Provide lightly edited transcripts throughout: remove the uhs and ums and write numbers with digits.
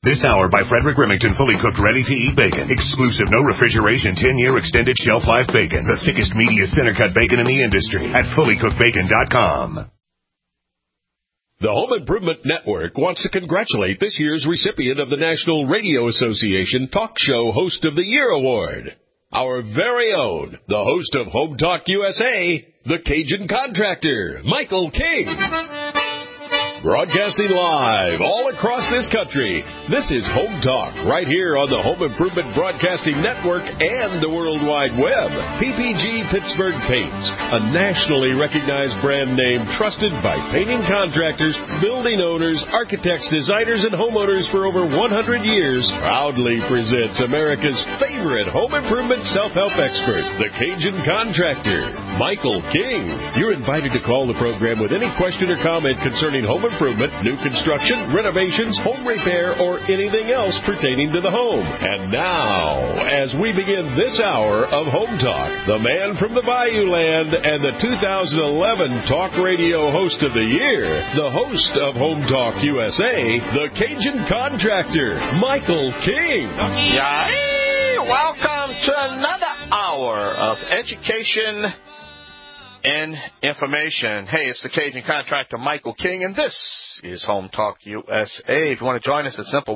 This hour by Frederick Remington, fully cooked, ready-to-eat bacon. Exclusive, no refrigeration, 10-year extended shelf life bacon. The thickest, meatiest center-cut bacon in the industry at fullycookedbacon.com. The Home Improvement Network wants to congratulate this year's recipient of the National Radio Association Talk Show Host of the Year Award. Our very own, the host of Home Talk USA, the Cajun Contractor, Michael King. Broadcasting live all across this country, this is Home Talk, right here on the Home Improvement Broadcasting Network and the World Wide Web. PPG Pittsburgh Paints, a nationally recognized brand name trusted by painting contractors, building owners, architects, designers, and homeowners for over 100 years, proudly presents America's favorite home improvement self-help expert, the Cajun Contractor, Michael King. You're invited to call the program with any question or comment concerning home improvement, new construction, renovations, home repair, or anything else pertaining to the home. And now, as we begin this hour of Home Talk, the man from the Bayou Land and the 2011 Talk Radio Host of the Year, the host of Home Talk USA, the Cajun Contractor, Michael King. Welcome to another hour of education and information. Hey, it's the Cajun Contractor, Michael King, and this is Home Talk USA. If you want to join us, it's simple,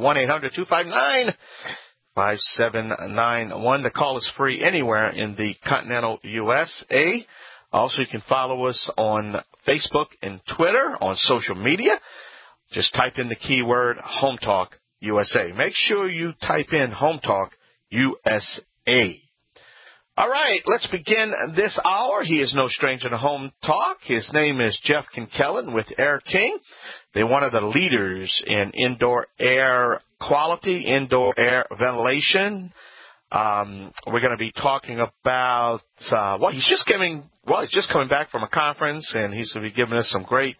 1-800-259-5791. The call is free anywhere in the continental USA. Also, you can follow us on Facebook and Twitter, on social media. Just type in the keyword Home Talk USA. Make sure you type in Home Talk USA. All right, let's begin this hour. He is no stranger to Home Talk. His name is Jeff Kinkellen with Air King. They're one of the leaders in indoor air quality, indoor air ventilation. We're going to be talking about he's just coming back from a conference, and he's going to be giving us some great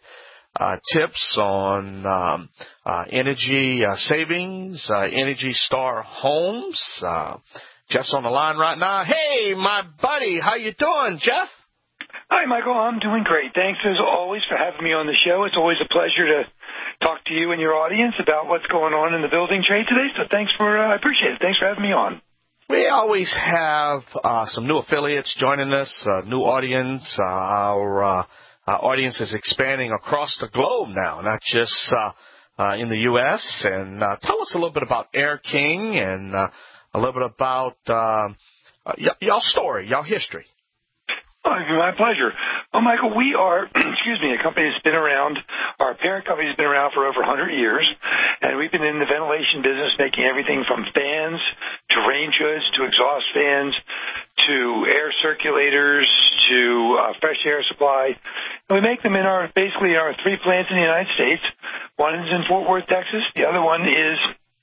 tips on energy savings, Energy Star homes. Jeff's on the line right now. Hey, my buddy, how you doing, Jeff? Hi, Michael. I'm doing great. Thanks, as always, for having me on the show. It's always a pleasure to talk to you and your audience about what's going on in the building trade today. So I appreciate it. Thanks for having me on. We always have some new affiliates joining us, new audience. Our audience is expanding across the globe now, not just in the U.S. And tell us a little bit about Air King and a little bit about y'all story, y'all history. Oh, my pleasure. Well, Michael, we are, a company that's been around, our parent company has been around for over 100 years, and we've been in the ventilation business, making everything from fans to range hoods to exhaust fans to air circulators to fresh air supply. And we make them in our 3 plants in the United States. One is in Fort Worth, Texas. The other one is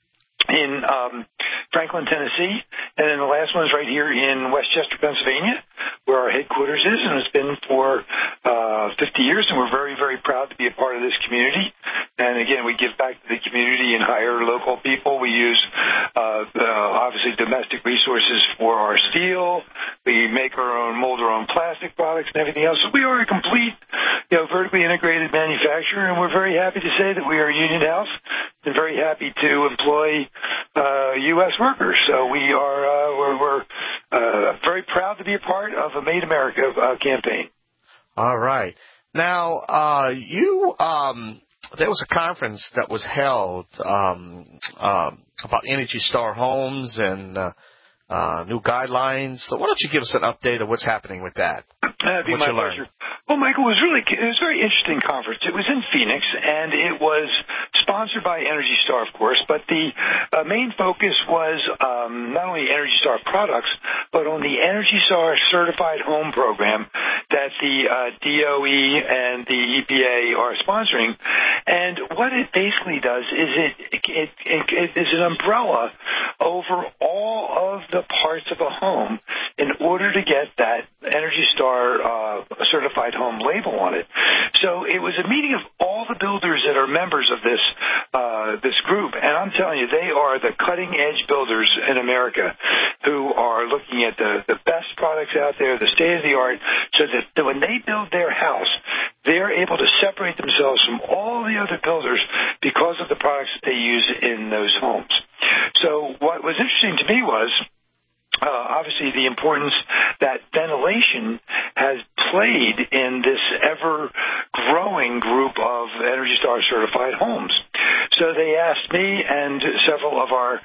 in Franklin, Tennessee, and then the last one is right here in Westchester, Pennsylvania, where our headquarters is, and it's been for 50 years, and we're very, very proud to be a part of this community. And again, we give back to the community and hire local people. We use obviously domestic resources for our steel. We make mold our own plastic products and everything else. So we are a complete, vertically integrated manufacturer, and we're very happy to say that we are a union house and very happy to employ U.S. workers. So we're very proud to be a part of a Made America campaign. All right. Now, there was a conference that was held about Energy Star homes and new guidelines. So why don't you give us an update of what's happening with that? That'd be my pleasure. Well, Michael, it was a very interesting conference. It was in Phoenix, and it was sponsored by Energy Star, of course, but the main focus was not only Energy Star products, but on the Energy Star Certified Home Program that the DOE and the EPA are sponsoring. And what it basically does is it is an umbrella over all of the parts of a home in order to get that Energy Star certified home label on it. So it was a meeting of all the builders that are members of this group, and I'm telling you, they are the cutting edge builders in America who are looking at the best products out there, the state of the art, so that when they build their house, they're able to separate themselves from all the other builders because of the products that they use in those homes. So what was interesting to me was obviously the importance that ventilation has played in this ever-growing group of Energy Star certified homes. So they asked me and several of our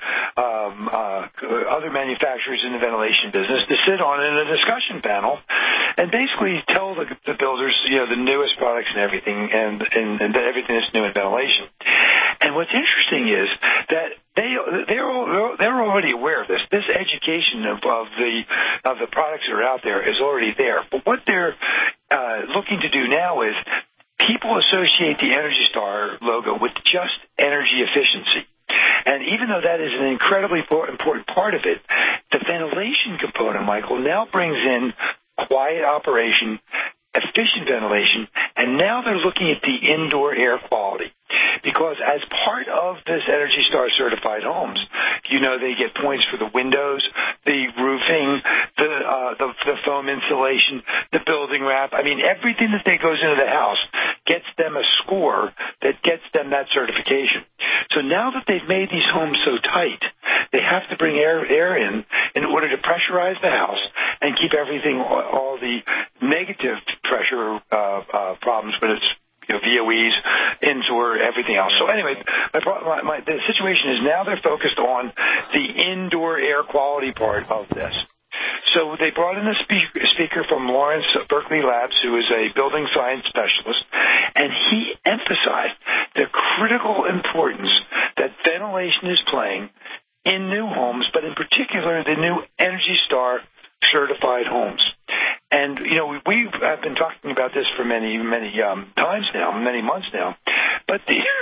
other manufacturers in the ventilation business to sit on in a discussion panel and basically tell the builders, the newest products and everything, and everything that's new in ventilation. And what's interesting is that they're already aware of this. This education of the products that are out there is already there. But what they're looking to do now is people associate the Energy Star logo with just energy efficiency. And even though that is an incredibly important part of it, the ventilation component, Michael, now brings in quiet operation, efficient ventilation, and now they're looking at the indoor air quality. Because as part of this Energy Star certified homes, they get points for the windows, the roofing, the foam insulation, the building wrap. I mean, everything that goes into the house gets them a score that gets them that certification. So now that they've made these homes so tight, they have to bring air in order to pressurize the house and keep everything, all the negative pressure problems, but it's VOEs, indoor, everything else. So anyway, the situation is now they're focused on the indoor air quality part of this. So they brought in a speaker from Lawrence Berkeley Labs, who is a building science specialist, and he emphasized the critical importance that ventilation is playing in new homes, but in particular the new Energy Star certified homes. And, we have been talking about this for many, many times now, many months now. But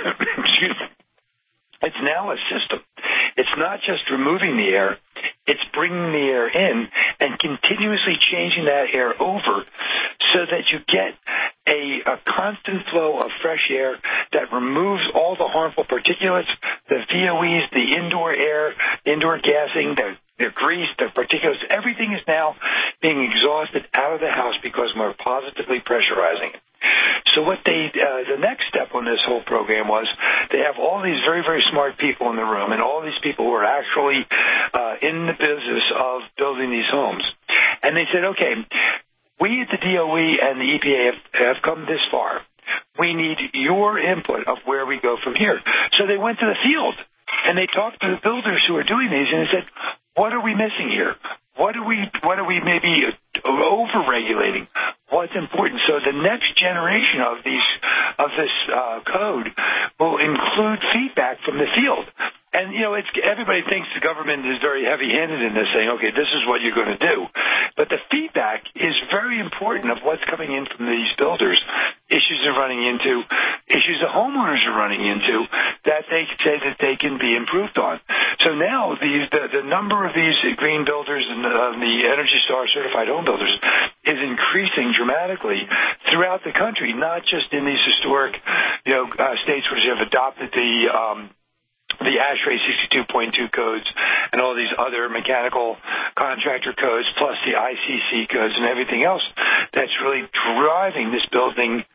it's now a system. It's not just removing the air. It's bringing the air in and continuously changing that air over so that you get a constant flow of fresh air that removes all the harmful particulates, the VOEs, the indoor air, indoor gassing, the grease, the particulates. Everything is now being exhausted out of the house because we're positively pressurizing it. So what the next step on this whole program was they have all these very, very smart people in the room and all these people who are actually in the business of building these homes. And they said, okay, we at the DOE and the EPA have come this far. We need your input of where we go from here. So they went to the field and they talked to the builders who are doing these and they said, what are we missing here? What are we maybe over-regulating? What's important? So the next generation of this code will include feedback from the field. And, everybody thinks the government is very heavy-handed in this, saying, okay, this is what you're going to do. But the feedback is very important of what's coming in from these builders, issues they're running into, issues the homeowners are running into that they say that they can be improved on. So now the number of these green builders and the Energy Star certified home builders is increasing dramatically throughout the country, not just in these historic, states which have adopted the ASHRAE 62.2 codes and all these other mechanical contractor codes, plus the ICC codes and everything else that's really driving this building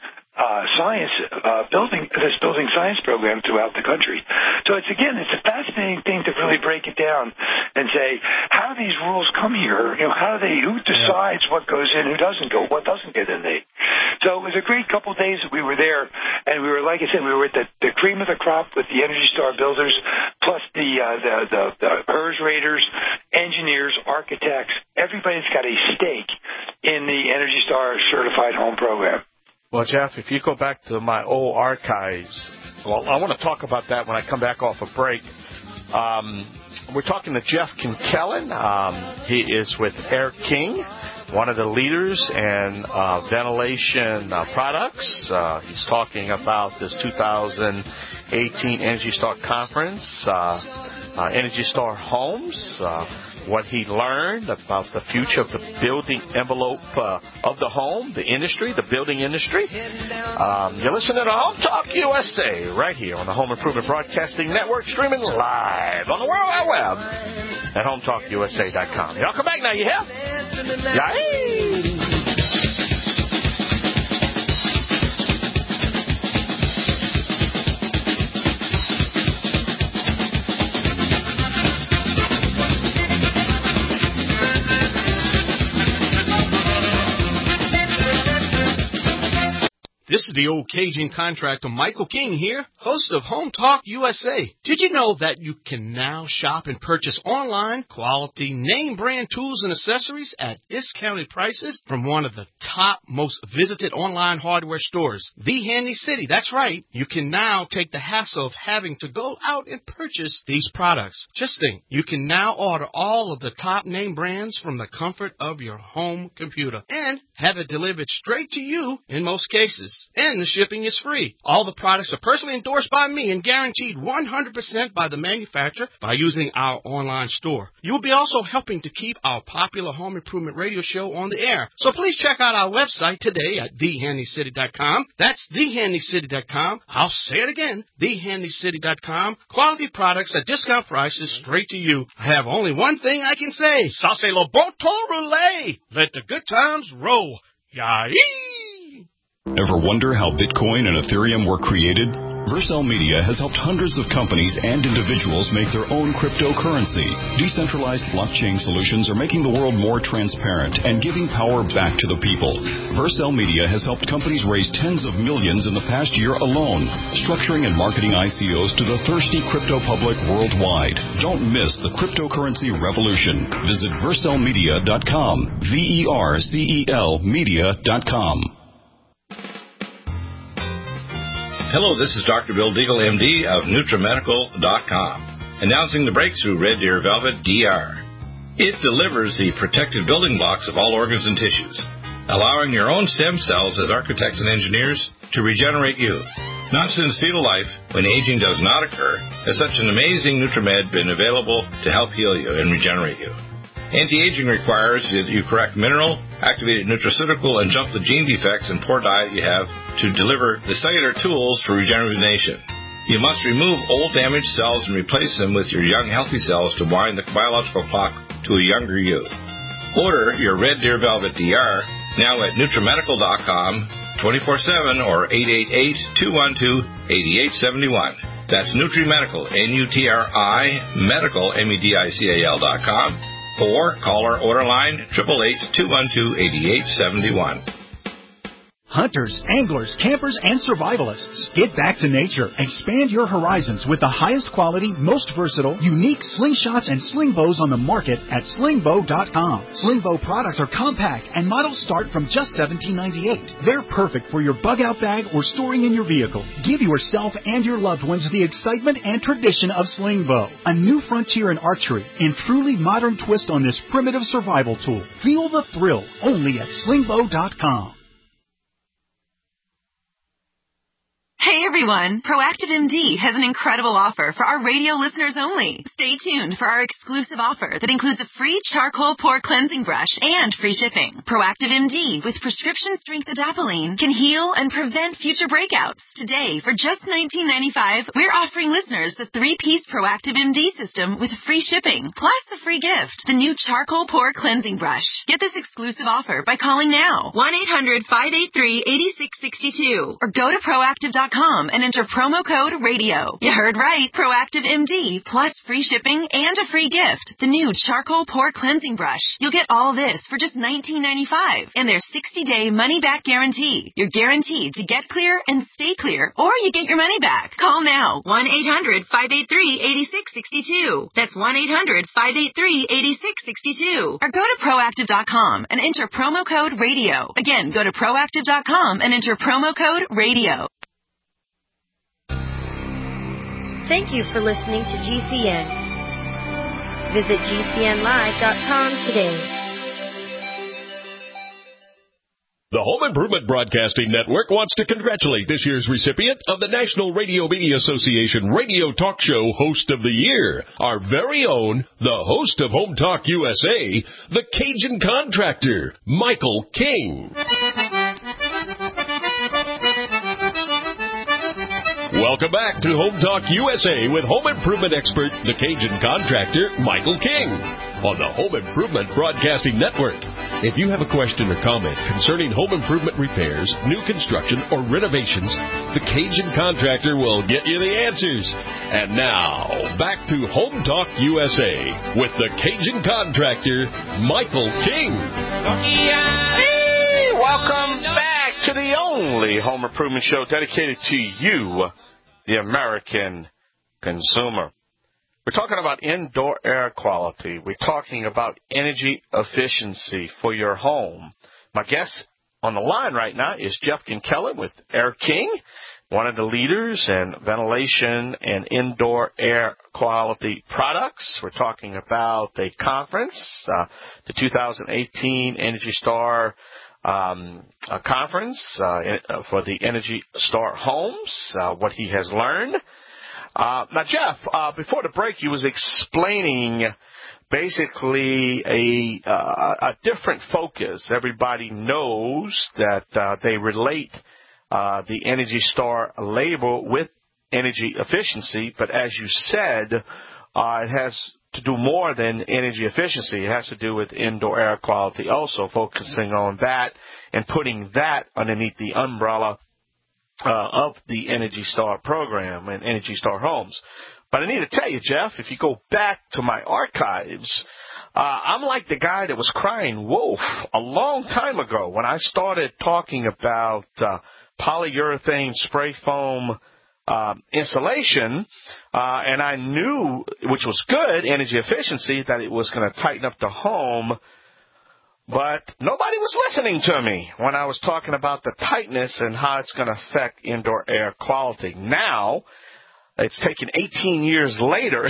science program throughout the country. So it's a fascinating thing to really break it down and say, how do these rules come here? Who decides what goes in, who doesn't go, what doesn't get in there? So it was a great couple of days that we were there, and we were, like I said, we were at the cream of the crop with the Energy Star builders, plus the HERS raters, engineers, architects. Everybody's got a stake in the Energy Star certified home program. Well, Jeff, if you go back to my old archives, I want to talk about that when I come back off a break. We're talking to Jeff Kinkellen. He is with Air King, one of the leaders in ventilation products. He's talking about this 2018 Energy Star Conference, Energy Star Homes, what he learned about the future of the building envelope of the home, the industry, the building industry. You're listening to Home Talk USA right here on the Home Improvement Broadcasting Network, streaming live on the World Wide Web at HomeTalkUSA.com. Y'all come back now, you hear? Yay! This is the old Cajun contractor Michael King here, host of Home Talk USA. Did you know that you can now shop and purchase online quality name brand tools and accessories at discounted prices from one of the top most visited online hardware stores, The Handy City? That's right. You can now take the hassle of having to go out and purchase these products. Just think, you can now order all of the top name brands from the comfort of your home computer and have it delivered straight to you in most cases. And the shipping is free. All the products are personally endorsed by me and guaranteed 100% by the manufacturer by using our online store. You will be also helping to keep our popular home improvement radio show on the air. So please check out our website today at thehandycity.com. That's thehandycity.com. I'll say it again, thehandycity.com. Quality products at discount prices straight to you. I have only one thing I can say. Ça c'est le bon temps roulé. Let the good times roll. Yay! Ever wonder how Bitcoin and Ethereum were created? Vercel Media has helped hundreds of companies and individuals make their own cryptocurrency. Decentralized blockchain solutions are making the world more transparent and giving power back to the people. Vercel Media has helped companies raise tens of millions in the past year alone, structuring and marketing ICOs to the thirsty crypto public worldwide. Don't miss the cryptocurrency revolution. Visit vercelmedia.com, VERCEL media.com. Hello, this is Dr. Bill Deagle, MD of NutriMedical.com, announcing the breakthrough Red Deer Velvet DR. It delivers the protective building blocks of all organs and tissues, allowing your own stem cells as architects and engineers to regenerate you. Not since fetal life, when aging does not occur, has such an amazing NutriMed been available to help heal you and regenerate you. Anti-aging requires that you correct mineral, activated nutraceutical, and jump the gene defects and poor diet you have to deliver the cellular tools for regeneration. You must remove old damaged cells and replace them with your young healthy cells to wind the biological clock to a younger you. Order your Red Deer Velvet DR now at NutriMedical.com 24/7 or 888-212-8871. That's NutriMedical, N-U-T-R-I, Medical, MEDICAL.com. Or call our order line 888-212-8871. Hunters, anglers, campers, and survivalists, get back to nature. Expand your horizons with the highest quality, most versatile, unique slingshots and sling bows on the market at slingbow.com. Slingbow products are compact and models start from just $17.98. They're perfect for your bug-out bag or storing in your vehicle. Give yourself and your loved ones the excitement and tradition of Slingbow, a new frontier in archery and truly modern twist on this primitive survival tool. Feel the thrill only at slingbow.com. Hey everyone, Proactive MD has an incredible offer for our radio listeners only. Stay tuned for our exclusive offer that includes a free charcoal pore cleansing brush and free shipping. Proactive MD with prescription strength adapalene can heal and prevent future breakouts. Today, for just $19.95, we're offering listeners the 3-piece Proactive MD system with free shipping, plus a free gift, the new charcoal pore cleansing brush. Get this exclusive offer by calling now, 1-800-583-8662, or go to Proactive.com and enter promo code RADIO. You heard right. Proactive MD plus free shipping and a free gift. The new charcoal pore cleansing brush. You'll get all this for just $19.95 and their 60-day money-back guarantee. You're guaranteed to get clear and stay clear, or you get your money back. Call now. 1-800-583-8662. That's 1-800-583-8662. Or go to Proactive.com and enter promo code RADIO. Again, go to Proactive.com and enter promo code RADIO. Thank you for listening to GCN. Visit GCNlive.com today. The Home Improvement Broadcasting Network wants to congratulate this year's recipient of the National Radio Media Association Radio Talk Show Host of the Year, our very own, the host of Home Talk USA, the Cajun Contractor, Michael King. Welcome back to Home Talk USA with home improvement expert, the Cajun Contractor, Michael King, on the Home Improvement Broadcasting Network. If you have a question or comment concerning home improvement repairs, new construction, or renovations, the Cajun Contractor will get you the answers. And now, back to Home Talk USA with the Cajun Contractor, Michael King. Hey, welcome back. to the only home improvement show dedicated to you, the American consumer. We're talking about indoor air quality. We're talking about energy efficiency for your home. My guest on the line right now is Jeff Kinkella with Air King, one of the leaders in ventilation and indoor air quality products. We're talking about a conference, the 2018 Energy Star conference for the Energy Star homes, what he has learned. Now, Jeff, before the break, you was explaining basically a different focus. Everybody knows that they relate the Energy Star label with energy efficiency, but as you said, it has to do more than energy efficiency. It has to do with indoor air quality also, focusing on that and putting that underneath the umbrella of the Energy Star program and Energy Star homes. But I need to tell you, Jeff, if you go back to my archives, I'm like the guy that was crying wolf a long time ago when I started talking about polyurethane spray foam insulation, and I knew, which was good, energy efficiency, that it was going to tighten up the home. But nobody was listening to me when I was talking about the tightness and how it's going to affect indoor air quality. Now, it's taken 18 years later,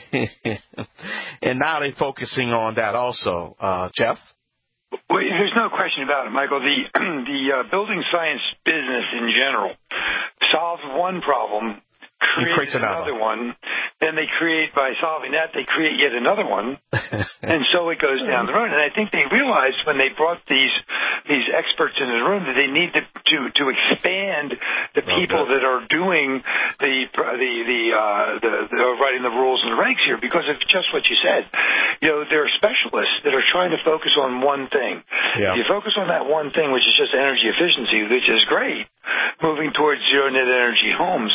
and now they're focusing on that also. Jeff? Well, there's no question about it, Michael. The building science business in general solves one problem, creates another one. Then they create, by solving that, they create yet another one, and so it goes down the road. And I think they realized when they brought these experts into the room that they need to expand the people that are doing the writing the rules and the regs here, because of just what you said. You know, there are specialists that are trying to focus on one thing. Yeah. If you focus on that one thing, which is just energy efficiency, which is great, moving towards zero net energy homes.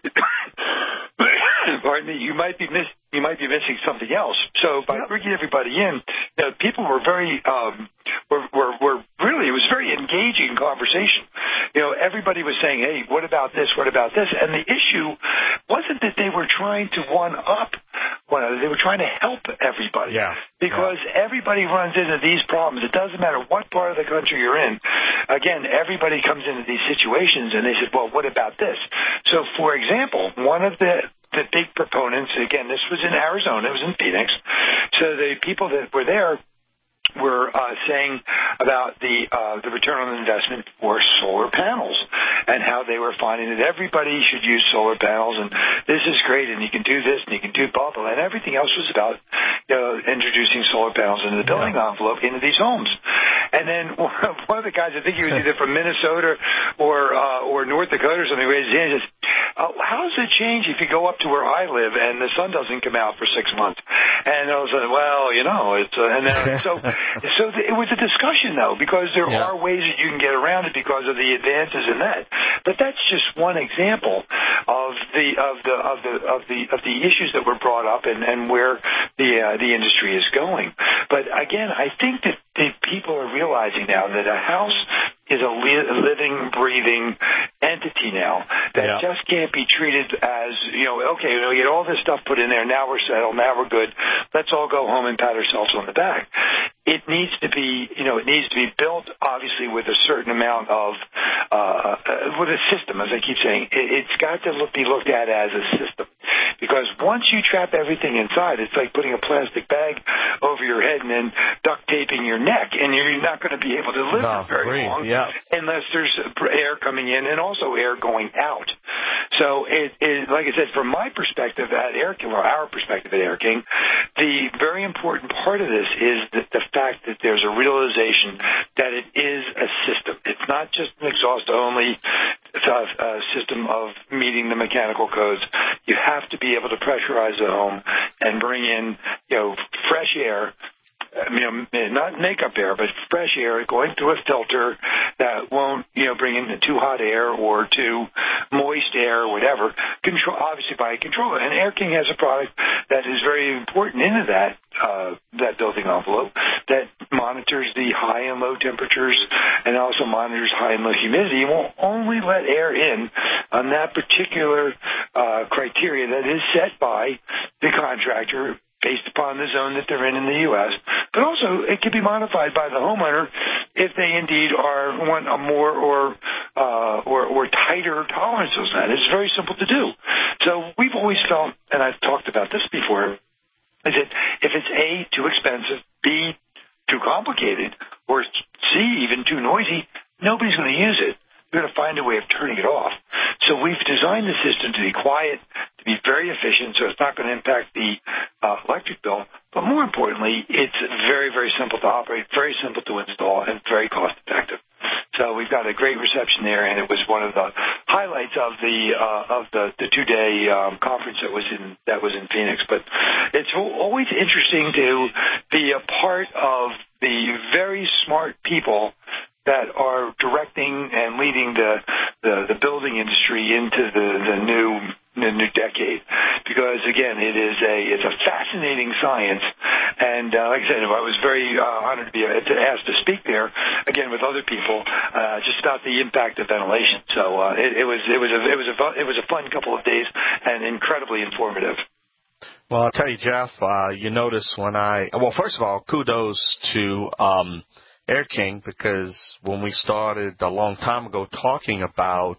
Pardon me, you might be missing something else. So by bringing everybody in, people were very really, it was a very engaging conversation. You know, everybody was saying, hey, what about this? What about this? And the issue wasn't that they were trying to one up one another. They were trying to help everybody. Yeah. Because everybody runs into these problems. It doesn't matter what part of the country you're in. Again, everybody comes into these situations and they said, well, what about this? So, for example, one of the big proponents, again, this was in Arizona, it was in Phoenix, so the people that were there were saying about the return on investment for solar panels and how they were finding that everybody should use solar panels and this is great and you can do this and you can do blah, blah, and everything else was about introducing solar panels into the building envelope into these homes. And then one of the guys, I think he was either from Minnesota or North Dakota or something, raised his hand and says, how does it change if you go up to where I live and the sun doesn't come out for 6 months? And I was like, well, it's and then so it was a discussion though, because there are ways that you can get around it because of the advances in that. But that's just one example of the issues that were brought up and where the industry is going. But again, I think that people are realizing now that a house is a living, breathing entity now that just can't be treated as, okay, we get all this stuff put in there, now we're settled, now we're good, let's all go home and pat ourselves on the back. It needs to be, built, obviously, with a certain amount of, with a system, as I keep saying. It's got to be looked at as a system. Because once you trap everything inside, it's like putting a plastic bag over your head and then duct taping your neck, and you're not going to be able to live very long unless there's air coming in and also air going out. So, like I said, from my perspective at Air King, or our perspective at Air King, the very important part of this is the fact that there's a realization that it is a system. It's not just an exhaust-only system of meeting the mechanical codes. You have to be able to pressurize the home and bring in, fresh air, not makeup air, but fresh air going through a filter that won't, bring in too hot air or too moist air or whatever. Obviously by control. And Air King has a product that is very important into that building envelope that monitors the high and low temperatures and also monitors high and low humidity. It will only let air in on that particular criteria that is set by the contractor based upon the zone that they're in the U.S. But also, it can be modified by the homeowner if they indeed want a more or tighter tolerances than that. It's very simple to do. So we've always felt, and I've talked about this before, is that if it's A, too expensive, B, too complicated, or C, even too noisy, nobody's going to use it. You're going to find a way of turning it off. So we've designed the system to be quiet, to be very efficient, so it's not going to impact the electric bill. But more importantly, it's very, very simple to operate, very simple to install, and very cost effective. So we've got a great reception there, and it was one of the highlights of the 2-day conference that was in Phoenix. But it's always interesting to be a part of the very smart people that are directing and leading the building industry into the new decade, because again, it's a fascinating science, and like I said, I was very honored to be asked to speak there again with other people, just about the impact of ventilation. So it was a fun couple of days and incredibly informative. Well, I'll tell you, Jeff, you notice first of all, kudos to Air King, because when we started a long time ago talking about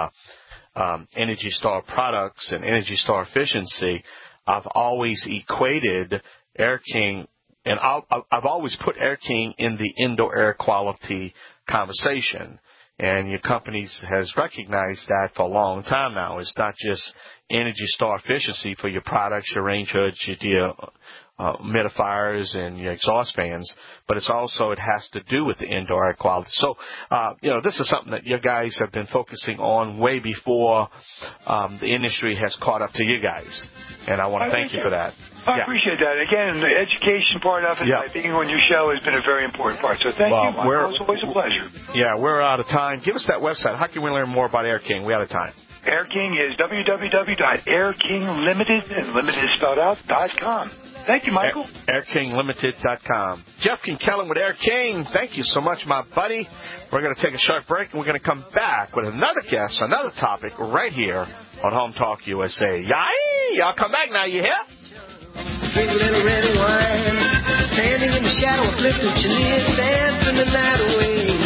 Energy Star products and Energy Star efficiency, I've always equated Air King, and I've always put Air King in the indoor air quality conversation. And your company has recognized that for a long time now. It's not just Energy Star efficiency for your products, your range hoods, your humidifiers and your exhaust fans, but it has to do with the indoor air quality. So, this is something that you guys have been focusing on way before the industry has caught up to you guys. And I want to thank you for that. I appreciate that. Again, the education part of it, by being on your show, has been a very important part. So thank you, Michael. It's always a pleasure. Yeah, we're out of time. Give us that website. How can we learn more about Air King? We're out of time. Air King is www.airkinglimited, and limited is spelled out, .com. Thank you, Michael. AirKingLimited.com. Jeff Kinkellen with Air King. Thank you so much, my buddy. We're going to take a short break, and we're going to come back with another guest, another topic, right here on Home Talk USA. Y'all come back now, you hear? Drink a little red wine, standing in the shadow of lifted chandeliers, dancing the night away.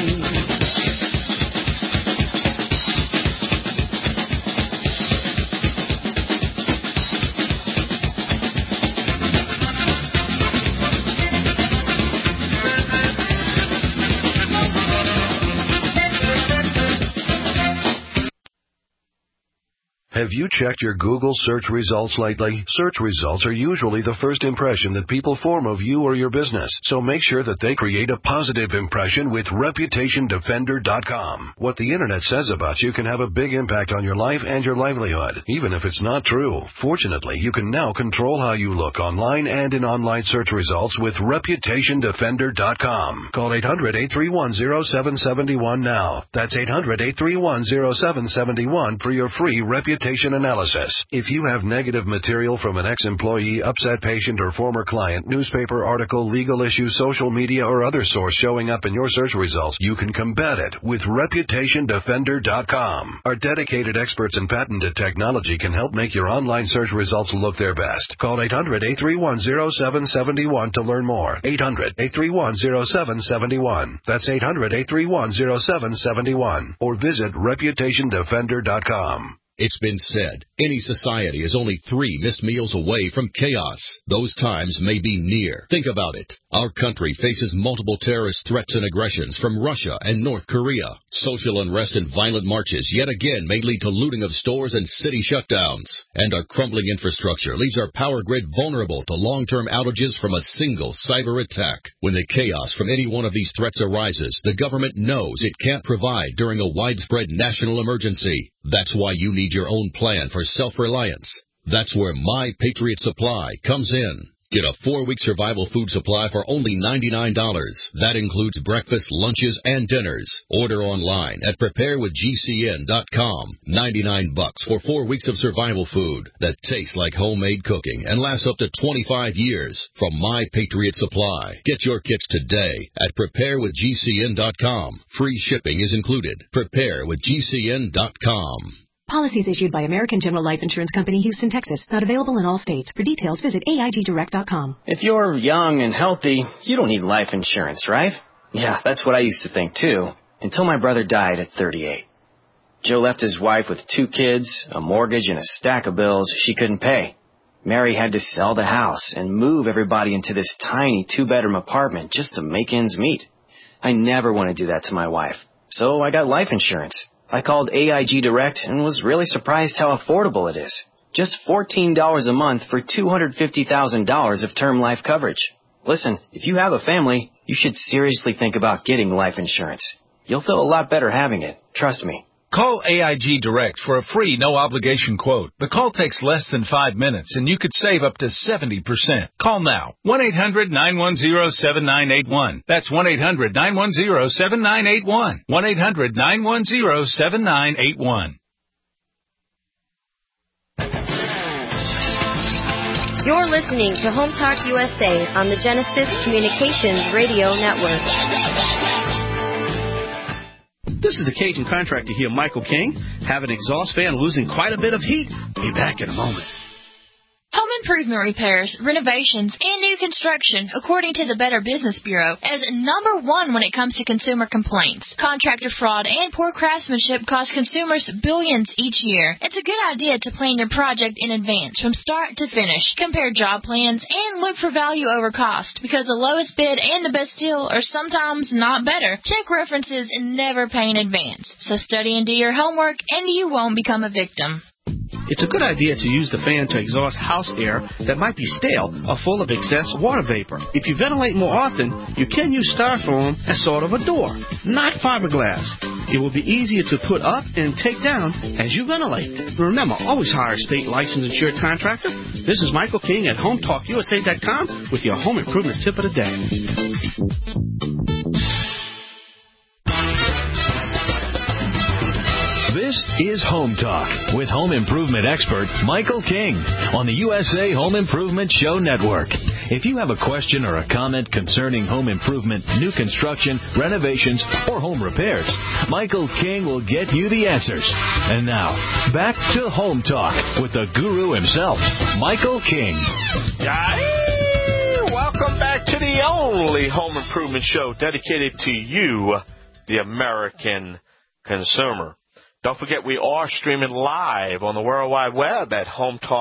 Have you checked your Google search results lately? Search results are usually the first impression that people form of you or your business, so make sure that they create a positive impression with ReputationDefender.com. What the Internet says about you can have a big impact on your life and your livelihood, even if it's not true. Fortunately, you can now control how you look online and in online search results with ReputationDefender.com. Call 800-831-0771 now. That's 800-831-0771 for your free reputation analysis. If you have negative material from an ex-employee, upset patient, or former client, newspaper article, legal issue, social media, or other source showing up in your search results, you can combat it with ReputationDefender.com. Our dedicated experts in patented technology can help make your online search results look their best. Call 800-831-0771 to learn more. 800-831-0771. That's 800-831-0771. Or visit ReputationDefender.com. It's been said, any society is only 3 missed meals away from chaos. Those times may be near. Think about it. Our country faces multiple terrorist threats and aggressions from Russia and North Korea. Social unrest and violent marches yet again may lead to looting of stores and city shutdowns. And our crumbling infrastructure leaves our power grid vulnerable to long-term outages from a single cyber attack. When the chaos from any one of these threats arises, the government knows it can't provide during a widespread national emergency. That's why you need your own plan for self-reliance. That's where My Patriot Supply comes in. Get a 4-week survival food supply for only $99. That includes breakfast, lunches, and dinners. Order online at preparewithgcn.com. $99 for 4 weeks of survival food that tastes like homemade cooking and lasts up to 25 years from My Patriot Supply. Get your kits today at preparewithgcn.com. Free shipping is included. Preparewithgcn.com. Policies issued by American General Life Insurance Company, Houston, Texas. Not available in all states. For details, visit AIGdirect.com. If you're young and healthy, you don't need life insurance, right? Yeah, that's what I used to think, too, until my brother died at 38. Joe left his wife with 2 kids, a mortgage, and a stack of bills she couldn't pay. Mary had to sell the house and move everybody into this tiny 2-bedroom apartment just to make ends meet. I never want to do that to my wife, so I got life insurance. I called AIG Direct and was really surprised how affordable it is. Just $14 a month for $250,000 of term life coverage. Listen, if you have a family, you should seriously think about getting life insurance. You'll feel a lot better having it. Trust me. Call AIG Direct for a free, no-obligation quote. The call takes less than 5 minutes, and you could save up to 70%. Call now. 1-800-910-7981. That's 1-800-910-7981. 1-800-910-7981. You're listening to Home Talk USA on the Genesis Communications Radio Network. This is the Cajun contractor here, Michael King. Have an exhaust fan losing quite a bit of heat? Be back in a moment. Home improvement repairs, renovations, and new construction, according to the Better Business Bureau, is number 1 when it comes to consumer complaints. Contractor fraud and poor craftsmanship cost consumers billions each year. It's a good idea to plan your project in advance from start to finish. Compare job plans and look for value over cost, because the lowest bid and the best deal are sometimes not better. Check references and never pay in advance. So study and do your homework, and you won't become a victim. It's a good idea to use the fan to exhaust house air that might be stale or full of excess water vapor. If you ventilate more often, you can use styrofoam as sort of a door, not fiberglass. It will be easier to put up and take down as you ventilate. Remember, always hire a state licensed insured contractor. This is Michael King at HomeTalkUSA.com with your home improvement tip of the day. This is Home Talk with home improvement expert Michael King on the USA Home Improvement Show Network. If you have a question or a comment concerning home improvement, new construction, renovations, or home repairs, Michael King will get you the answers. And now, back to Home Talk with the guru himself, Michael King. Welcome back to the only home improvement show dedicated to you, the American consumer. Don't forget, we are streaming live on the World Wide Web at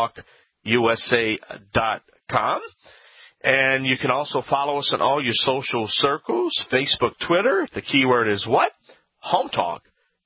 HomeTalkUSA.com. And you can also follow us on all your social circles, Facebook, Twitter. The keyword is what? Home Talk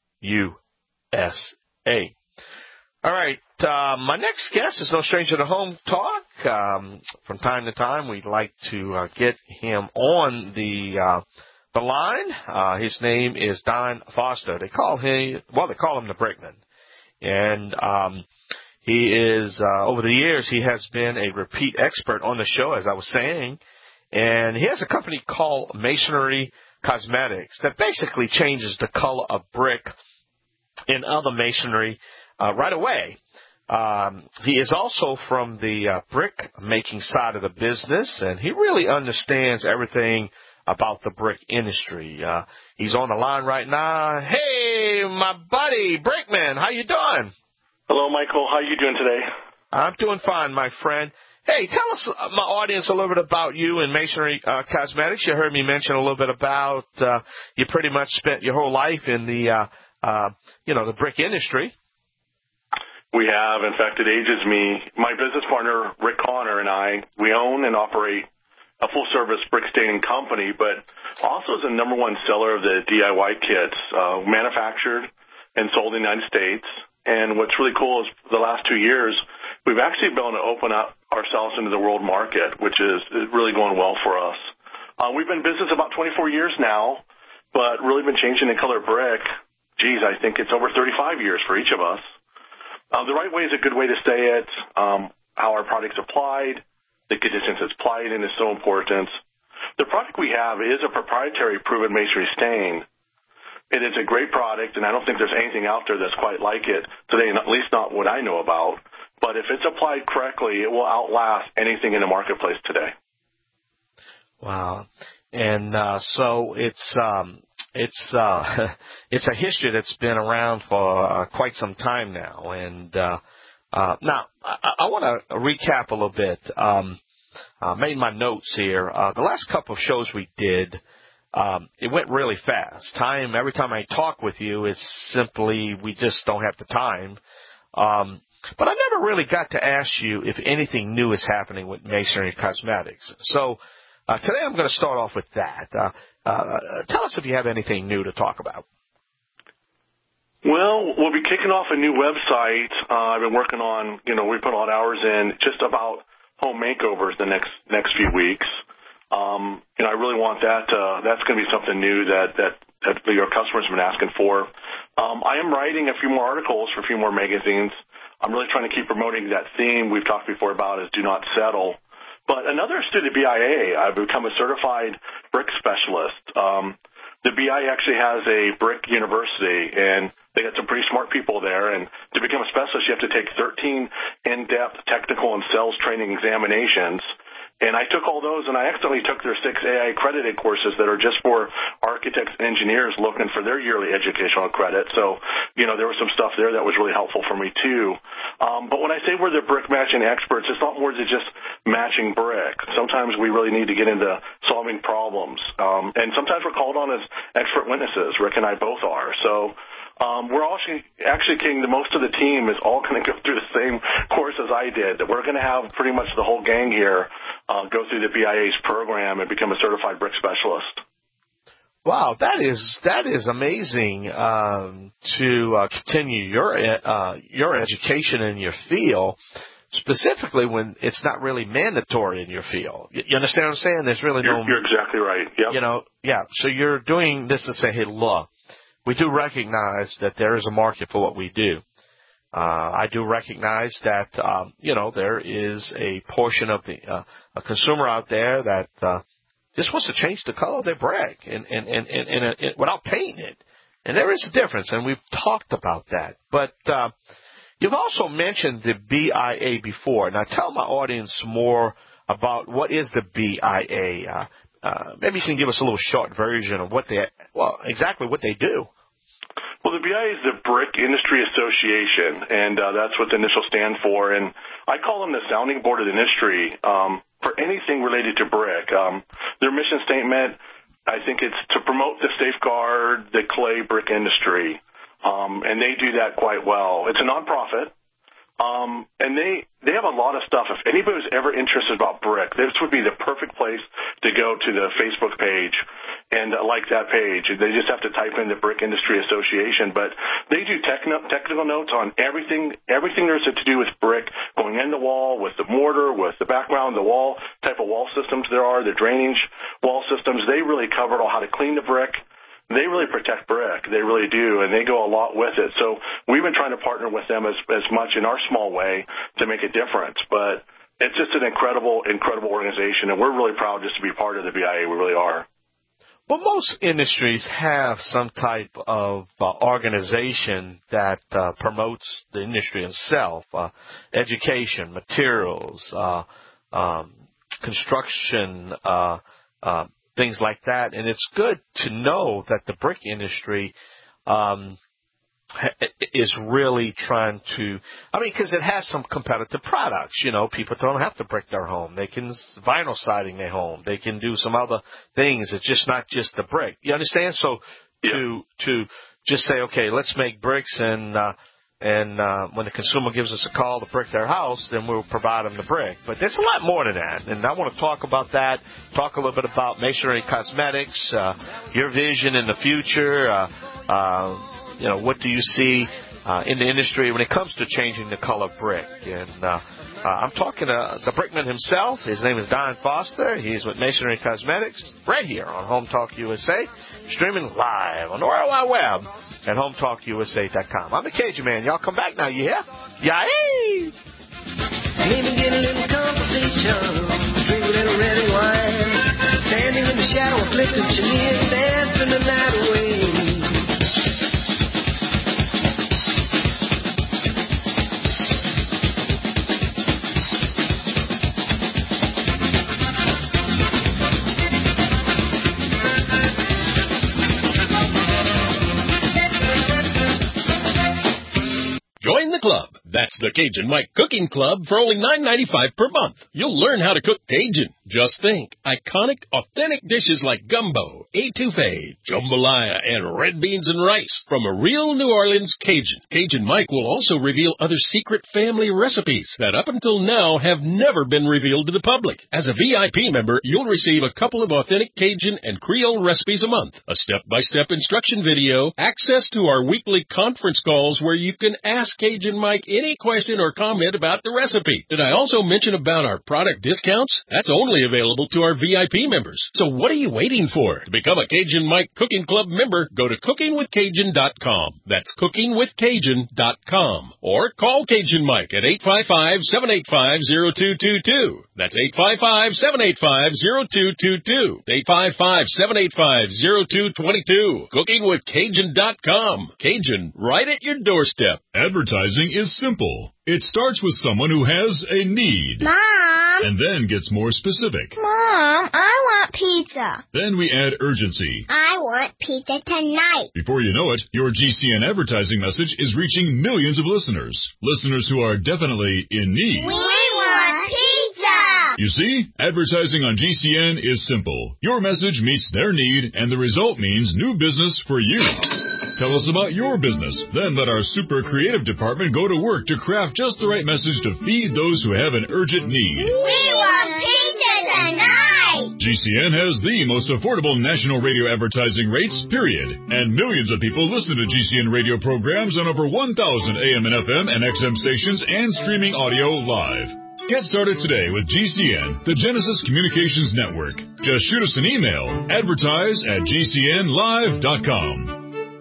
USA. All right. My next guest is no stranger to Home Talk. From time to time, we'd like to get him on the line. His name is Don Foster. They call him the Brickman. And he is, over the years, he has been a repeat expert on the show, as I was saying. And he has a company called Masonry Cosmetics that basically changes the color of brick in other masonry right away. He is also from the brick making side of the business, and he really understands everything about the brick industry. He's on the line right now. Hey, my buddy, Brickman, how you doing? Hello, Michael. How are you doing today? I'm doing fine, my friend. Hey, tell us, my audience, a little bit about you and Masonry Cosmetics. You heard me mention a little bit about you pretty much spent your whole life in the, the brick industry. We have. In fact, it ages me. My business partner, Rick Connor, and I, we own and operate a full-service brick staining company, but also is the number 1 seller of the DIY kits, manufactured and sold in the United States. And what's really cool is the last 2 years, we've actually been able to open up ourselves into the world market, which is really going well for us. We've been in business about 24 years now, but really been changing the color brick. I think it's over 35 years for each of us. The right way is a good way to say it, how our product's applied, the conditions it's applied in is so important. The product we have is a proprietary proven masonry stain. It is a great product, and I don't think there's anything out there that's quite like it today, at least not what I know about. But if it's applied correctly, it will outlast anything in the marketplace today. Wow. And so it's it's a history that's been around for quite some time now. And now I want to recap a little bit. Made my notes here. The last couple of shows we did, it went really fast. Every time I talk with you, it's simply we just don't have the time. But I never really got to ask you if anything new is happening with Masonry Cosmetics. So today I'm going to start off with that. Tell us if you have anything new to talk about. Well, we'll be kicking off a new website. I've been working on, we put a lot of hours in just about home makeovers the next few weeks. I really want that. That's going to be something new that your customers have been asking for. I am writing a few more articles for a few more magazines. I'm really trying to keep promoting that theme we've talked before about is do not settle. But another is through the BIA. I've become a certified brick specialist. The BIA actually has a brick university, and they got some pretty smart people there. And to become a specialist, you have to take 13 in-depth technical and sales training examinations. And I took all those, and I accidentally took their 6 AI accredited courses that are just for architects and engineers looking for their yearly educational credit. So, there was some stuff there that was really helpful for me, too. But when I say we're the brick matching experts, it's not more than just matching brick. Sometimes we really need to get into solving problems. And sometimes we're called on as expert witnesses. Rick and I both are. So we're actually, King, the most of the team is all going to go through the same course as I did. We're going to have pretty much the whole gang here go through the BIA's program and become a certified brick specialist. Wow, that is amazing to continue your education in your field, specifically when it's not really mandatory in your field. You understand what I'm saying? There's really no. You're exactly right. Yep. Yeah. So you're doing this to say, hey, look, we do recognize that there is a market for what we do. I do recognize that there is a portion of a consumer out there that just wants to change the color of their brick and without painting it. And there is a difference, and we've talked about that. But you've also mentioned the BIA before. Now, tell my audience more about what is the BIA. Maybe you can give us a little short version of exactly what they do. Well, the BIA is the Brick Industry Association, and that's what the initials stand for. And I call them the sounding board of the industry for anything related to brick. Their mission statement, I think it's to promote the safeguard the clay brick industry, and they do that quite well. It's a nonprofit, and they have a lot of stuff. If anybody was ever interested about brick, this would be the perfect place to go to the Facebook page and like that page. They just have to type in the Brick Industry Association. But they do technical notes on everything there's to do with brick, going in the wall, with the mortar, with the background, the wall, type of wall systems there are, the drainage wall systems. They really covered all how to clean the brick. They really protect brick. They really do, and they go a lot with it. So we've been trying to partner with them as much in our small way to make a difference. But it's just an incredible organization, and we're really proud just to be part of the BIA. We really are. Well, most industries have some type of organization that promotes the industry itself, education, materials, construction, things like that. And it's good to know that the brick industry is really trying to, because it has some competitive products. People don't have to brick their home. They can vinyl siding their home. They can do some other things. It's just not just the brick. You understand? So to just say, okay, let's make bricks and when the consumer gives us a call to brick their house, then we'll provide them the brick. But there's a lot more than that, and I want to talk about that, talk a little bit about Masonry Cosmetics, your vision in the future, what do you see in the industry when it comes to changing the color of brick. And I'm talking to the brickman himself. His name is Don Foster. He's with Masonry Cosmetics right here on Home Talk USA, streaming live on the World Wide Web at HomeTalkUSA.com. I'm the Cajun Man. Y'all come back now, you hear? Yay! Maybe get a little conversation, drink a little red wine, standing in the shadow of lifted chandelier, dancing the night away. Join the club. That's the Cajun Mike Cooking Club for only $9.95 per month. You'll learn how to cook Cajun. Just think, iconic, authentic dishes like gumbo, etouffee, jambalaya, and red beans and rice from a real New Orleans Cajun. Cajun Mike will also reveal other secret family recipes that up until now have never been revealed to the public. As a VIP member, you'll receive a couple of authentic Cajun and Creole recipes a month, a step-by-step instruction video, access to our weekly conference calls where you can ask Cajun Mike any question or comment about the recipe. Did I also mention about our product discounts? That's only available to our VIP members. So what are you waiting for? To become a Cajun Mike Cooking Club member, go to cookingwithcajun.com. That's cookingwithcajun.com. Or call Cajun Mike at 855-785-0222. That's 855-785-0222. 855-785-0222. Cookingwithcajun.com. Cajun, right at your doorstep. Advertising is simple. It starts with someone who has a need. Mom! And then gets more specific. Mom, I want pizza. Then we add urgency. I want pizza tonight. Before you know it, your GCN advertising message is reaching millions of listeners. Listeners who are definitely in need. We want pizza! You see, advertising on GCN is simple. Your message meets their need, and the result means new business for you. Tell us about your business. Then let our super creative department go to work to craft just the right message to feed those who have an urgent need. We want pizza tonight! GCN has the most affordable national radio advertising rates, period. And millions of people listen to GCN radio programs on over 1,000 AM and FM and XM stations and streaming audio live. Get started today with GCN, the Genesis Communications Network. Just shoot us an email, advertise@gcnlive.com.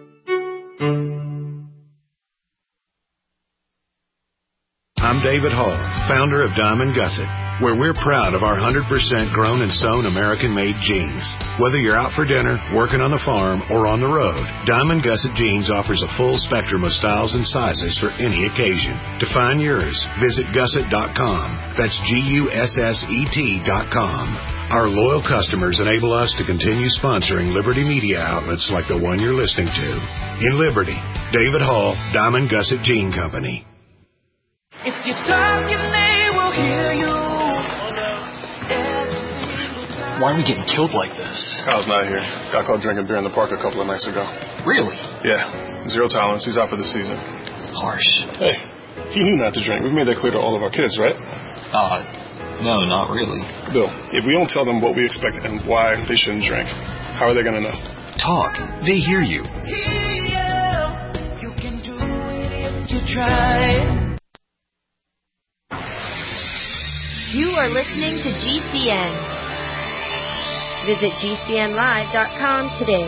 I'm David Hall, founder of Diamond Gusset, where we're proud of our 100% grown and sewn American-made jeans. Whether you're out for dinner, working on the farm, or on the road, Diamond Gusset Jeans offers a full spectrum of styles and sizes for any occasion. To find yours, visit gusset.com. That's GUSSET.com. Our loyal customers enable us to continue sponsoring Liberty media outlets like the one you're listening to. In Liberty, David Hall, Diamond Gusset Jean Company. If you talk, your name will hear you. Why are we getting killed like this? Kyle's not here. Got caught drinking beer in the park a couple of nights ago. Really? Yeah. Zero tolerance. He's out for the season. Harsh. Hey, he knew not to drink. We've made that clear to all of our kids, right? No, not really. Bill, if we don't tell them what we expect and why they shouldn't drink, how are they going to know? Talk. They hear you. You can do it if you try. You are listening to GCN. Visit GCNlive.com today.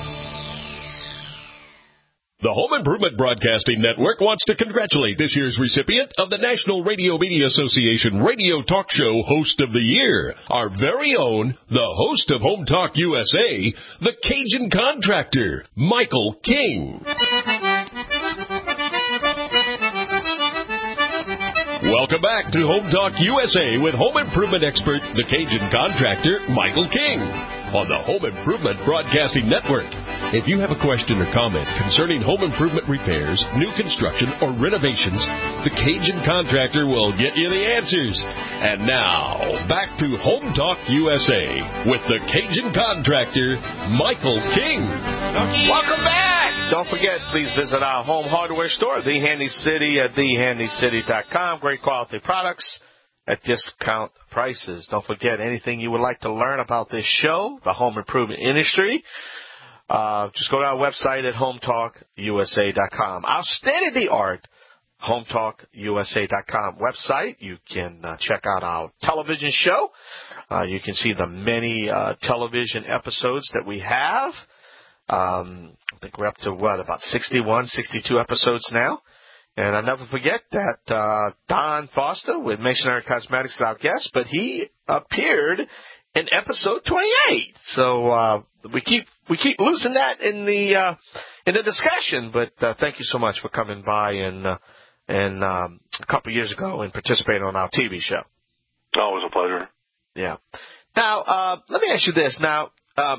The Home Improvement Broadcasting Network wants to congratulate this year's recipient of the National Radio Media Association Radio Talk Show Host of the Year, our very own, the host of Home Talk USA, the Cajun Contractor, Michael King. Welcome back to Home Talk USA with home improvement expert, the Cajun Contractor, Michael King, on the Home Improvement Broadcasting Network. If you have a question or comment concerning home improvement repairs, new construction, or renovations, the Cajun Contractor will get you the answers. And now, back to Home Talk USA with the Cajun Contractor, Michael King. Welcome back. Don't forget, please visit our home hardware store, The Handy City at thehandycity.com. Great quality products at discount prices. Don't forget, anything you would like to learn about this show, the home improvement industry, just go to our website at hometalkusa.com. Our state-of-the-art hometalkusa.com website. You can check out our television show. You can see the many television episodes that we have. I think we're up to, about 61, 62 episodes now. And I'll never forget that Don Foster with Masonry Cosmetics is our guest, but he appeared in episode 28. So we keep losing that in the discussion. But thank you so much for coming by and a couple of years ago and participating on our TV show. Oh, it was a pleasure. Yeah. Now let me ask you this. Now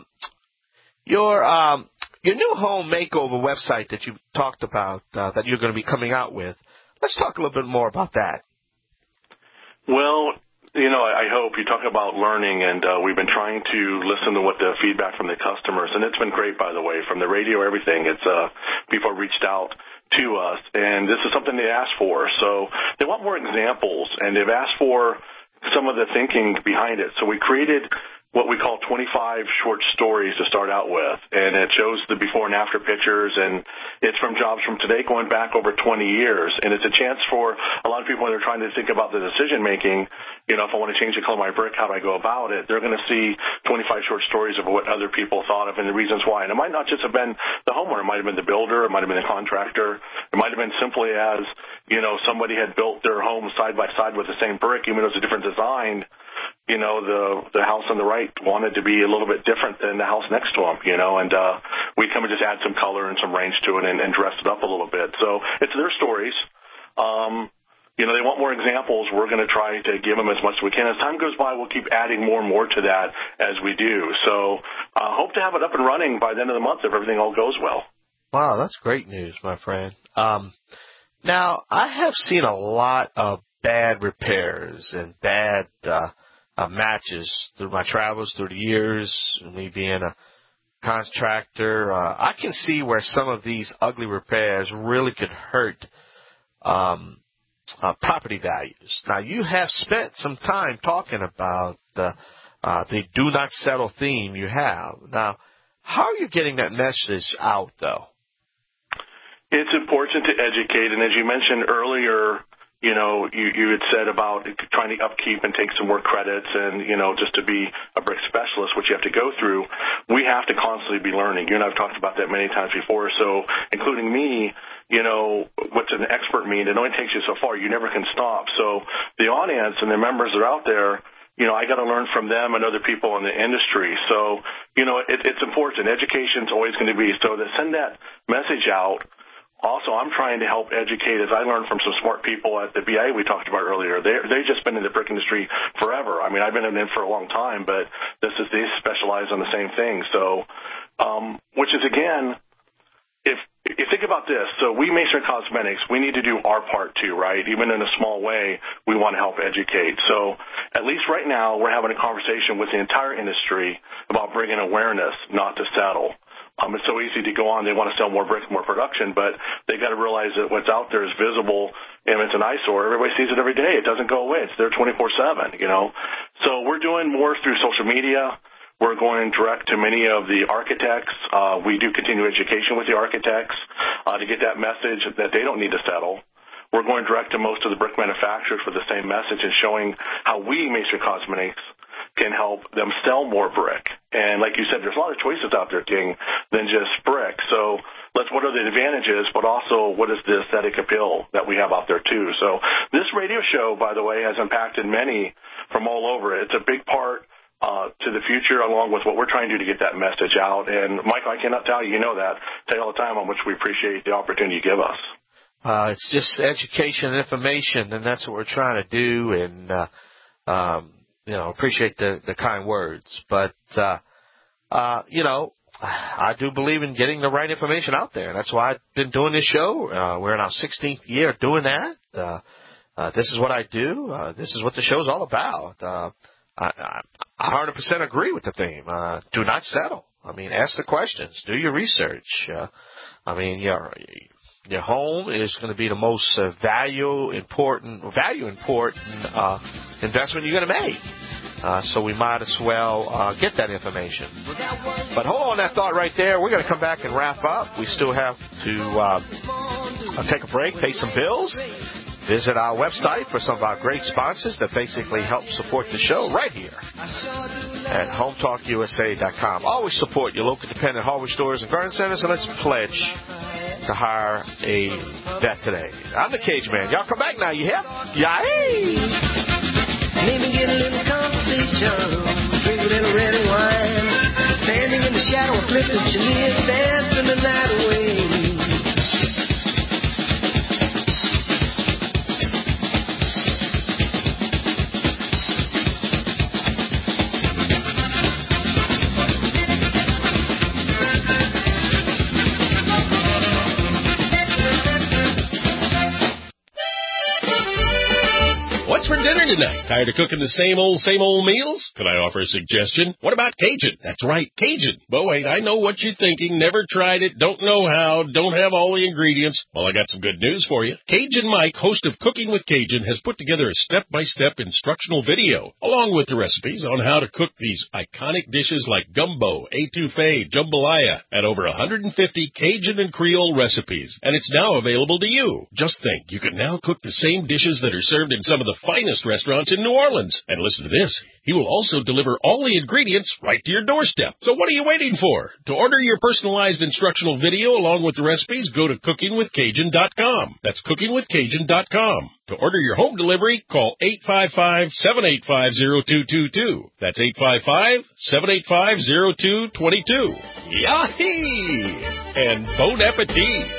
your new home makeover website that you talked about that you're going to be coming out with. Let's talk a little bit more about that. Well, I hope you talk about learning, and we've been trying to listen to what the feedback from the customers, and it's been great, by the way, from the radio, everything. It's people reached out to us, and this is something they asked for. So they want more examples, and they've asked for some of the thinking behind it. So we created what we call 25 short stories to start out with, and it shows the before and after pictures, and it's from jobs from today going back over 20 years, and it's a chance for a lot of people when they're trying to think about the decision making, if I want to change the color of my brick, how do I go about it? They're going to see 25 short stories of what other people thought of and the reasons why, and it might not just have been the homeowner, it might have been the builder, it might have been the contractor, it might have been simply as, somebody had built their home side by side with the same brick, even though it's a different design. The house on the right wanted to be a little bit different than the house next to them, and we come and just add some color and some range to it and dress it up a little bit. So it's their stories. They want more examples. We're going to try to give them as much as we can. As time goes by, we'll keep adding more and more to that as we do. So hope to have it up and running by the end of the month if everything all goes well. Wow, that's great news, my friend. Now, I have seen a lot of bad repairs and bad matches through my travels through the years, me being a contractor. I can see where some of these ugly repairs really could hurt property values. Now, you have spent some time talking about the do not settle theme you have. Now, how are you getting that message out, though? It's important to educate, and as you mentioned earlier, you had said about trying to upkeep and take some more credits and, just to be a brick specialist, which you have to go through. We have to constantly be learning. You and I have talked about that many times before. So including me, what's an expert mean? It only takes you so far. You never can stop. So the audience and the members that are out there, I got to learn from them and other people in the industry. So, it's important. Education's always going to be. So to send that message out. Also, I'm trying to help educate, as I learned from some smart people at the BIA we talked about earlier. They've just been in the brick industry forever. I mean, I've been in it for a long time, but they specialize on the same thing. So, which is, again, if you think about this, so we Masonry Cosmetics, we need to do our part too, right? Even in a small way, we want to help educate. So at least right now, we're having a conversation with the entire industry about bringing awareness, not to settle. It's so easy to go on. They want to sell more bricks, more production, but they got to realize that what's out there is visible and it's an eyesore. Everybody sees it every day. It doesn't go away. It's there 24/7, So we're doing more through social media. We're going direct to many of the architects. We do continue education with the architects to get that message that they don't need to settle. We're going direct to most of the brick manufacturers for the same message and showing how we, Masonry Cosmetics, can help them sell more brick. And like you said, there's a lot of choices out there, King, than just brick. So what are the advantages, but also what is the aesthetic appeal that we have out there too. So this radio show, by the way, has impacted many from all over. It's a big part to the future, along with what we're trying to do to get that message out. And Michael, I cannot tell you, all the time how much we appreciate the opportunity you give us. It's just education and information, and that's what we're trying to do. And appreciate the kind words. But, I do believe in getting the right information out there. That's why I've been doing this show. We're in our 16th year doing that. This is what I do. This is what the show's all about. I 100% agree with the theme. Do not settle. I mean, ask the questions. Do your research. Your home is going to be the most value important investment you're going to make. So we might as well get that information. But hold on that thought right there. We're going to come back and wrap up. We still have to take a break, pay some bills, visit our website for some of our great sponsors that basically help support the show right here at HometalkUSA.com. Always support your local independent hardware stores and garden centers, and let's pledge to hire a vet today. I'm the Cage Man. Y'all come back now, you hear? Yay! Maybe get a little conversation, drink a little red wine, standing in the shadow of Clifton Chenier, dancing the night away. What's for dinner tonight? Tired of cooking the same old meals? Could I offer a suggestion? What about Cajun? That's right, Cajun. But wait, I know what you're thinking. Never tried it, don't know how, don't have all the ingredients. Well, I got some good news for you. Cajun Mike, host of Cooking with Cajun, has put together a step-by-step instructional video, along with the recipes on how to cook these iconic dishes like gumbo, etouffee, jambalaya, and over 150 Cajun and Creole recipes. And it's now available to you. Just think, you can now cook the same dishes that are served in some of the finest restaurants in New Orleans. And listen to this. He will also deliver all the ingredients right to your doorstep. So what are you waiting for? To order your personalized instructional video along with the recipes, go to cookingwithcajun.com. That's cookingwithcajun.com. To order your home delivery, call 855-785-0222. That's 855-785-0222. Yahee! And bon appetit!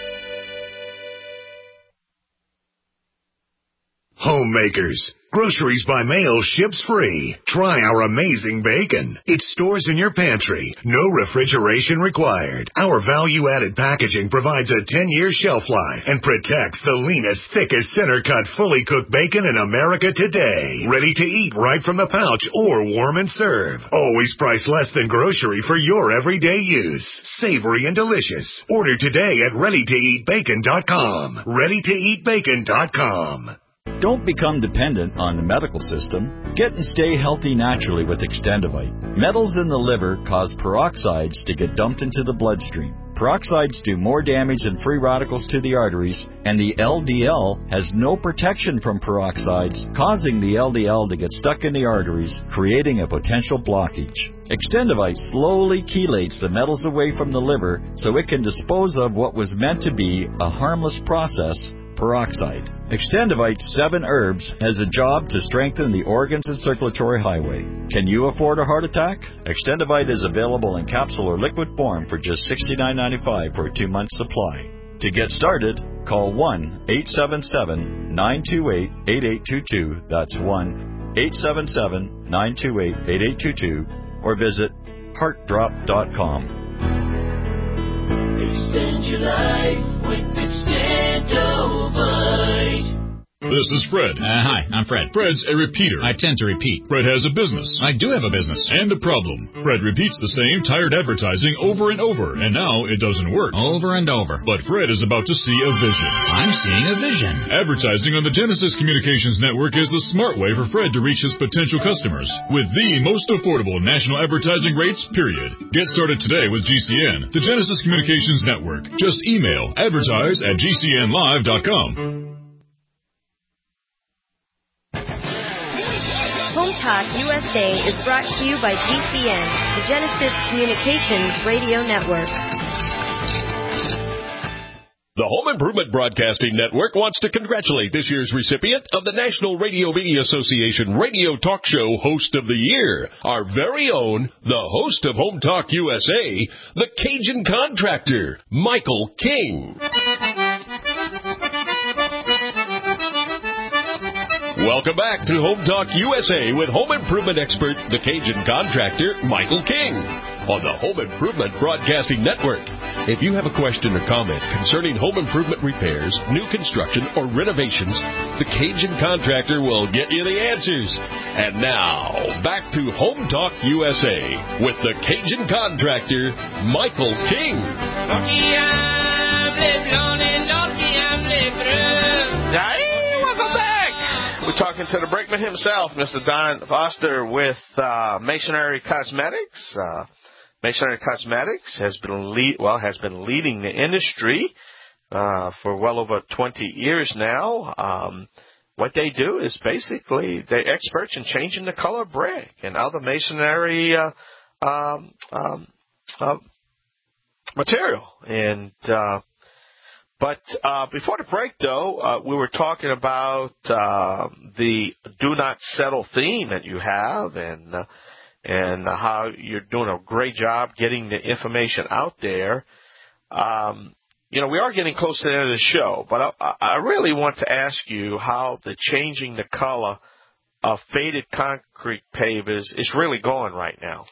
Homemakers. Groceries by mail ships free. Try our amazing bacon. It stores in your pantry. No refrigeration required. Our value-added packaging provides a 10-year shelf life and protects the leanest, thickest, center-cut, fully cooked bacon in America today. Ready to eat right from the pouch or warm and serve. Always priced less than grocery for your everyday use. Savory and delicious. Order today at ReadyToEatBacon.com. ReadyToEatBacon.com. Don't become dependent on the medical system. Get and stay healthy naturally with Extendivite. Metals in the liver cause peroxides to get dumped into the bloodstream. Peroxides do more damage than free radicals to the arteries, and the LDL has no protection from peroxides, causing the LDL to get stuck in the arteries, creating a potential blockage. Extendivite slowly chelates the metals away from the liver so it can dispose of what was meant to be a harmless process, peroxide. Extendivite 7 Herbs has a job to strengthen the organs and circulatory highway. Can you afford a heart attack? Extendivite is available in capsule or liquid form for just $69.95 for a 2-month supply. To get started, call 1-877-928-8822. That's 1-877-928-8822. Or visit heartdrop.com. Extend your life with Extendivite. This is Fred. Hi, I'm Fred. Fred's a repeater. I tend to repeat. Fred has a business. I do have a business. And a problem. Fred repeats the same tired advertising over and over, and now it doesn't work. Over and over. But Fred is about to see a vision. I'm seeing a vision. Advertising on the Genesis Communications Network is the smart way for Fred to reach his potential customers with the most affordable national advertising rates, period. Get started today with GCN, the Genesis Communications Network. Just email advertise@gcnlive.com. Home Talk USA is brought to you by GCN, the Genesis Communications Radio Network. The Home Improvement Broadcasting Network wants to congratulate this year's recipient of the National Radio Media Association Radio Talk Show Host of the Year, our very own, the host of Home Talk USA, the Cajun Contractor, Michael King. Welcome back to Home Talk USA with home improvement expert, the Cajun Contractor, Michael King, on the Home Improvement Broadcasting Network. If you have a question or comment concerning home improvement repairs, new construction, or renovations, the Cajun Contractor will get you the answers. And now, back to Home Talk USA with the Cajun Contractor, Michael King. Welcome back. We're talking to the brakeman himself, Mr. Don Foster with Masonry Cosmetics. Masonry Cosmetics has been leading the industry for well over 20 years now. What they do is basically they're experts in changing the color of brick and other masonry material. And But before the break, though, we were talking about the Do Not Settle theme that you have and how you're doing a great job getting the information out there. We are getting close to the end of the show, but I really want to ask you how the changing the color of faded concrete pavers is really going right now.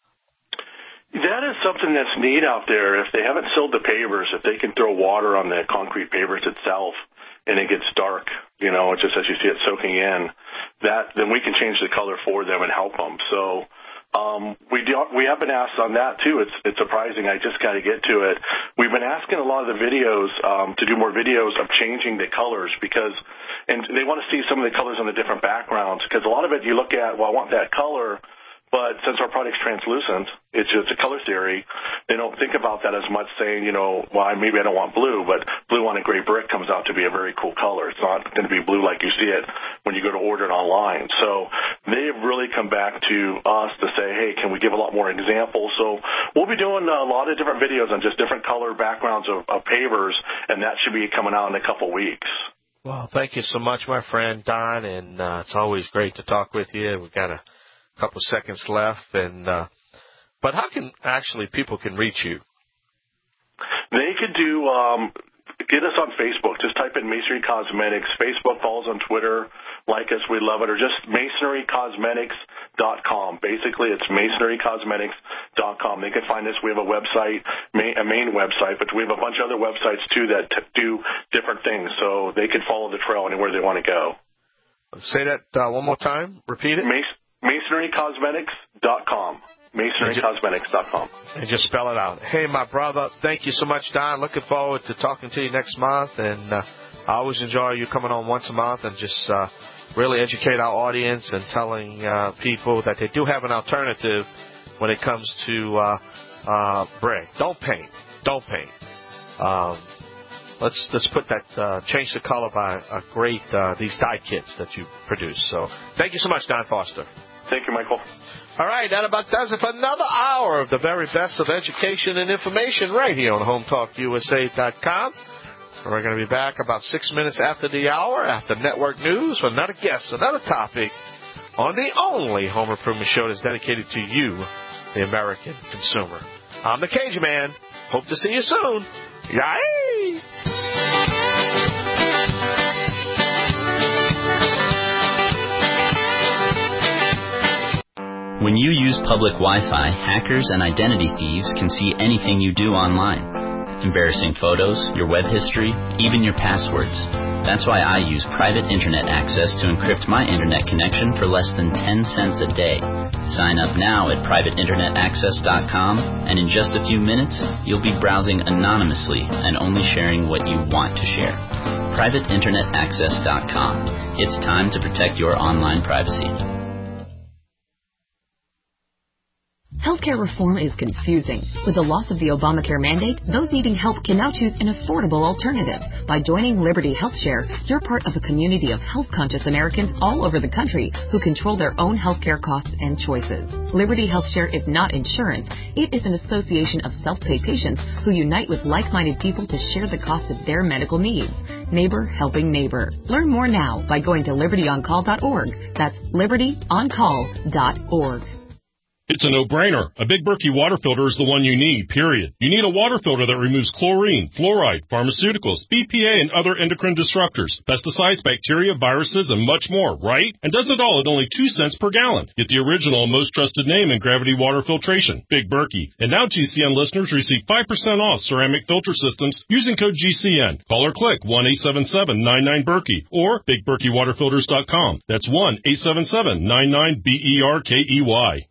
That is something that's neat out there. If they haven't sealed the pavers, if they can throw water on the concrete pavers itself and it gets dark, just as you see it soaking in, then we can change the color for them and help them. So we have been asked on that too. It's surprising. I just got to get to it. We've been asking a lot of the videos to do more videos of changing the colors and they want to see some of the colors on the different backgrounds because a lot of it you look at, well, I want that color, but since our product's translucent, it's just a color theory. They don't think about that as much, saying, well, maybe I don't want blue, but blue on a gray brick comes out to be a very cool color. It's not going to be blue like you see it when you go to order it online. So they've really come back to us to say, hey, can we give a lot more examples? So we'll be doing a lot of different videos on just different color backgrounds of pavers, and that should be coming out in a couple weeks. Well, thank you so much, my friend Don, and it's always great to talk with you. We've got a couple seconds left, but how can people can reach you? They could get us on Facebook. Just type in Masonry Cosmetics. Facebook, follow us on Twitter, like us, we love it, or just MasonryCosmetics.com. Basically, it's MasonryCosmetics.com. They can find us. We have a website, a main website, but we have a bunch of other websites too that do different things, so they can follow the trail anywhere they want to go. Say that one more time. Repeat it. MasonryCosmetics.com. MasonryCosmetics.com. And just spell it out. Hey, my brother, thank you so much, Don. Looking forward to talking to you next month. And I always enjoy you coming on once a month and just really educate our audience and telling people that they do have an alternative when it comes to brick. Don't paint. Let's put that, change the color by these dye kits that you produce. So thank you so much, Don Foster. Thank you, Michael. All right, that about does it for another hour of the very best of education and information right here on HomeTalkUSA.com. We're going to be back about 6 minutes after the hour, after network news, with another guest, another topic on the only home improvement show that's dedicated to you, the American consumer. I'm the Cajun Man. Hope to see you soon. Yay! When you use public Wi-Fi, hackers and identity thieves can see anything you do online. Embarrassing photos, your web history, even your passwords. That's why I use private internet access to encrypt my internet connection for less than 10 cents a day. Sign up now at privateinternetaccess.com, and in just a few minutes, you'll be browsing anonymously and only sharing what you want to share. privateinternetaccess.com. It's time to protect your online privacy. Healthcare reform is confusing. With the loss of the Obamacare mandate, those needing help can now choose an affordable alternative. By joining Liberty HealthShare, you're part of a community of health-conscious Americans all over the country who control their own healthcare costs and choices. Liberty HealthShare is not insurance. It is an association of self-pay patients who unite with like-minded people to share the cost of their medical needs. Neighbor helping neighbor. Learn more now by going to libertyoncall.org. That's libertyoncall.org. It's a no-brainer. A Big Berkey water filter is the one you need, period. You need a water filter that removes chlorine, fluoride, pharmaceuticals, BPA, and other endocrine disruptors, pesticides, bacteria, viruses, and much more, right? And does it all at only 2 cents per gallon. Get the original and most trusted name in gravity water filtration, Big Berkey. And now GCN listeners receive 5% off ceramic filter systems using code GCN. Call or click 1-877-99-BERKEY or BigBerkeyWaterFilters.com. That's 1-877-99-BERKEY.